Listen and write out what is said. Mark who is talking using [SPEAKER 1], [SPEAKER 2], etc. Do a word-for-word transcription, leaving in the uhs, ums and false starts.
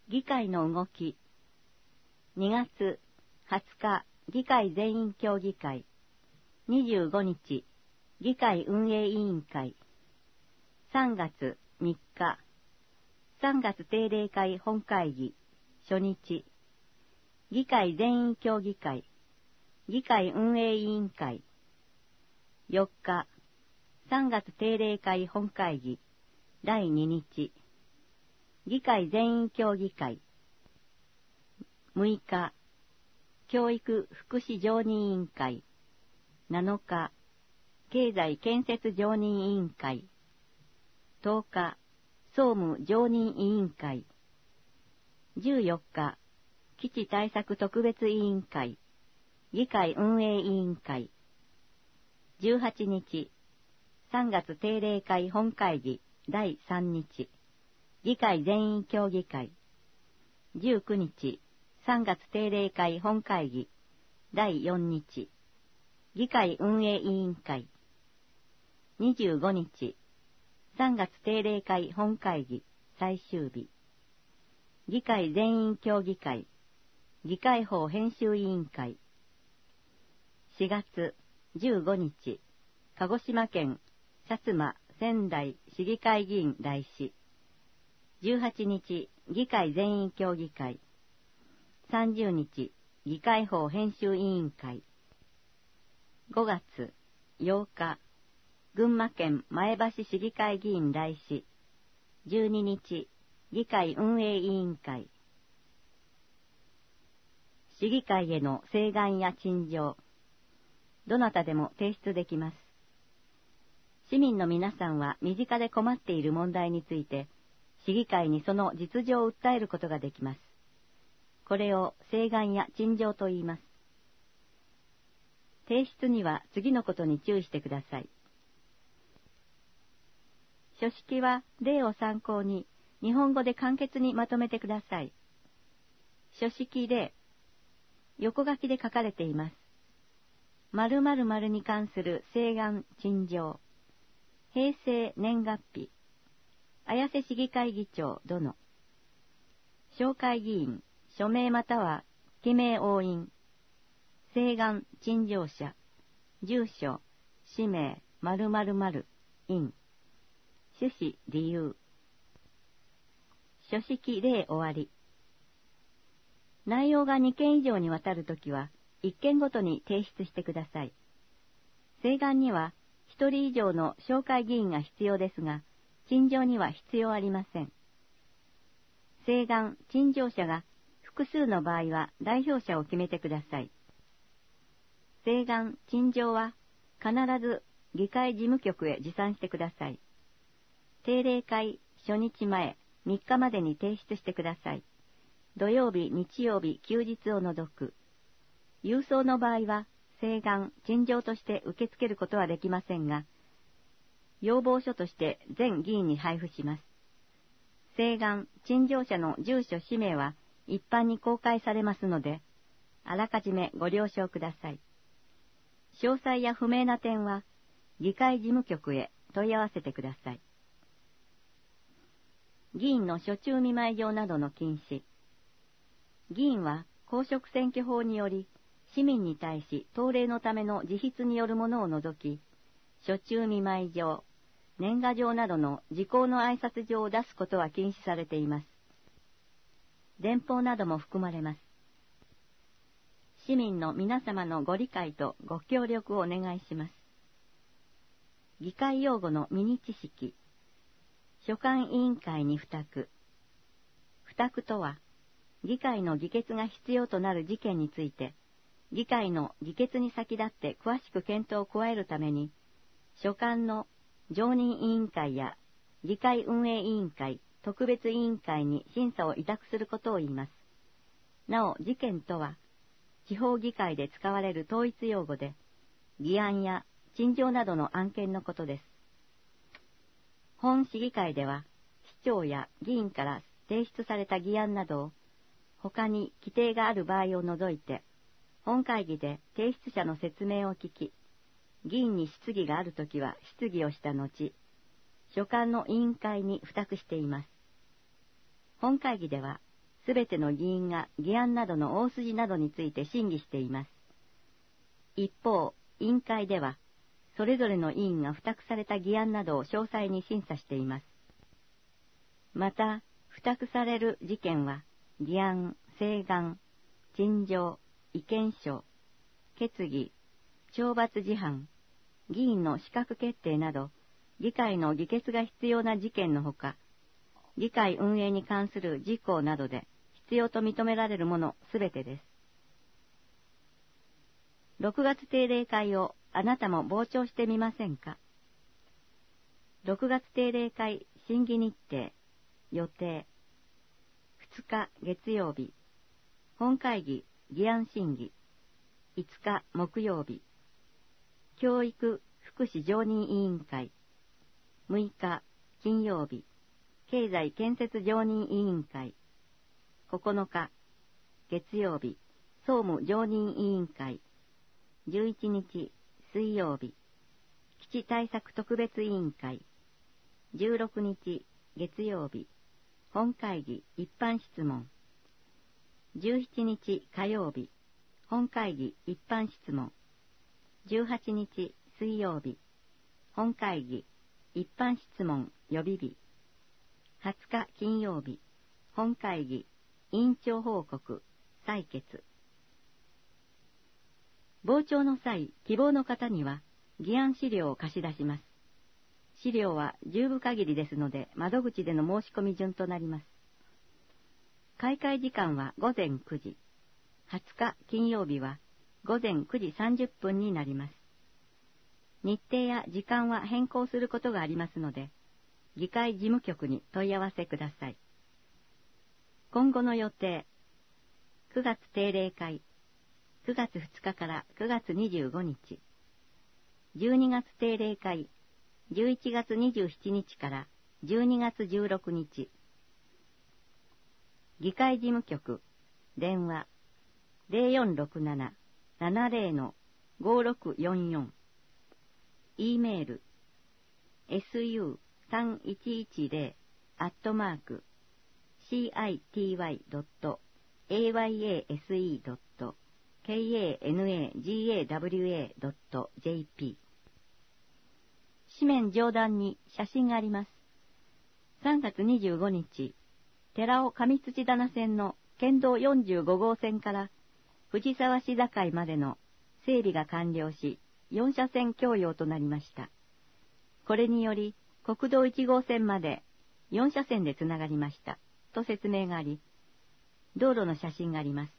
[SPEAKER 1] 議会の動き。にがつはつか、議会全員協議会。にじゅうごにち、議会運営委員会。さんがつみっか、さんがつ定例会本会議、初日。議会全員協議会。議会運営委員会。よっか、さんがつ定例会本会議、だいににち。議会全員協議会。むいか、教育福祉常任委員会。なのか、経済建設常任委員会。とおか、総務常任委員会。じゅうよっか、基地対策特別委員会。議会運営委員会。じゅうはちにち、さんがつ定例会本会議だいさんにち。議会全員協議会。じゅうくにち、さんがつ定例会本会議だいよんにち。議会運営委員会。にじゅうごにち、さんがつ定例会本会議最終日。議会全員協議会。議会法編集委員会。しがつじゅうごにち、鹿児島県薩摩仙台市議会議員来市。じゅうはちにち、議会全員協議会。さんじゅうにち、議会法編集委員会。ごがつようか、群馬県前橋市議会議員来市。じゅうににち、議会運営委員会。市議会への請願や陳情。どなたでも提出できます。市民の皆さんは身近で困っている問題について、市議会にその実情を訴えることができます。これを請願や陳情と言います。提出には次のことに注意してください。書式は例を参考に日本語で簡潔にまとめてください。書式例、横書きで書かれています。〇〇〇に関する請願陳情。平成年月日。綾瀬市議会議長殿。紹介議員、署名または記名押印。請願陳情者。住所、氏名、〇〇〇、印。趣旨理由。書式例終わり。内容がにけん以上にわたるときはいっけんごとに提出してください。請願にはひとり以上の紹介議員が必要ですが、陳情には必要ありません。請願、陳情者が複数の場合は代表者を決めてください。請願、陳情は必ず議会事務局へ持参してください。定例会初日前みっかまでに提出してください。土曜日、日曜日、休日を除く。郵送の場合は請願、陳情として受け付けることはできませんが、要望書として全議員に配布します。請願、陳情者の住所氏名は一般に公開されますので、あらかじめご了承ください。詳細や不明な点は、議会事務局へ問い合わせてください。議員の初中見舞い状などの禁止。議員は公職選挙法により、市民に対し当例のための自筆によるものを除き、初中見舞い状、年賀状などの時効の挨拶状を出すことは禁止されています。電報なども含まれます。市民の皆様のご理解とご協力をお願いします。議会用語のミニ知識。所管委員会に付託。付託とは、議会の議決が必要となる事件について、議会の議決に先立って詳しく検討を加えるために、所管の常任委員会や議会運営委員会、特別委員会に審査を委託することを言います。なお、事件とは、地方議会で使われる統一用語で、議案や陳情などの案件のことです。本市議会では、市長や議員から提出された議案などを、他に規定がある場合を除いて、本会議で提出者の説明を聞き、議員に質疑があるときは質疑をした後、所管の委員会に付託しています。本会議では、 すべての議員が議案などの大筋などについて審議しています。一方、委員会では、それぞれの委員が付託された議案などを詳細に審査しています。また、付託される事件は、議案、請願、陳情、意見書、決議、懲罰事犯、議員の資格決定など、議会の議決が必要な事件のほか、議会運営に関する事項などで必要と認められるものすべてです。ろくがつ定例会をあなたも傍聴してみませんか。ろくがつ定例会審議日程、予定。ふつか月曜日、本会議議案審議。いつか木曜日、教育福祉常任委員会。むいか金曜日、経済建設常任委員会。ここのか月曜日、総務常任委員会。じゅういちにち水曜日、基地対策特別委員会。じゅうろくにち月曜日、本会議一般質問。じゅうしちにち火曜日、本会議一般質問。じゅうはちにち水曜日、本会議一般質問予備日。はつか金曜日、本会議委員長報告採決。傍聴の際、希望の方には議案資料を貸し出します。資料は十部限りですので、窓口での申し込み順となります。開会時間はごぜんくじ、はつか金曜日はごぜんくじさんじゅっぷんになります。日程や時間は変更することがありますので、議会事務局に問い合わせください。今後の予定。くがつ定例会、くがつふつかからくがつにじゅうごにち。じゅうにがつ定例会、じゅういちがつにじゅうしちにちからじゅうにがつじゅうろくにち。議会事務局、電話、ゼロよんろくなな ななゼロのごろくよんよん。E メール、エスユーさんいちいちゼロ アットマーク、シーアイティーワイドットエーワイエーエスイードットケーエーエヌエージーエーダブリューエードットジェーピー。紙面上段に写真があります。さんがつにじゅうごにち、寺尾上土棚線の県道よんじゅうごごうせんから藤沢市境までの整備が完了し、よんしゃせん供用となりました。これにより、国道いちごうせんまでよんしゃせんでつながりました。と説明があり、道路の写真があります。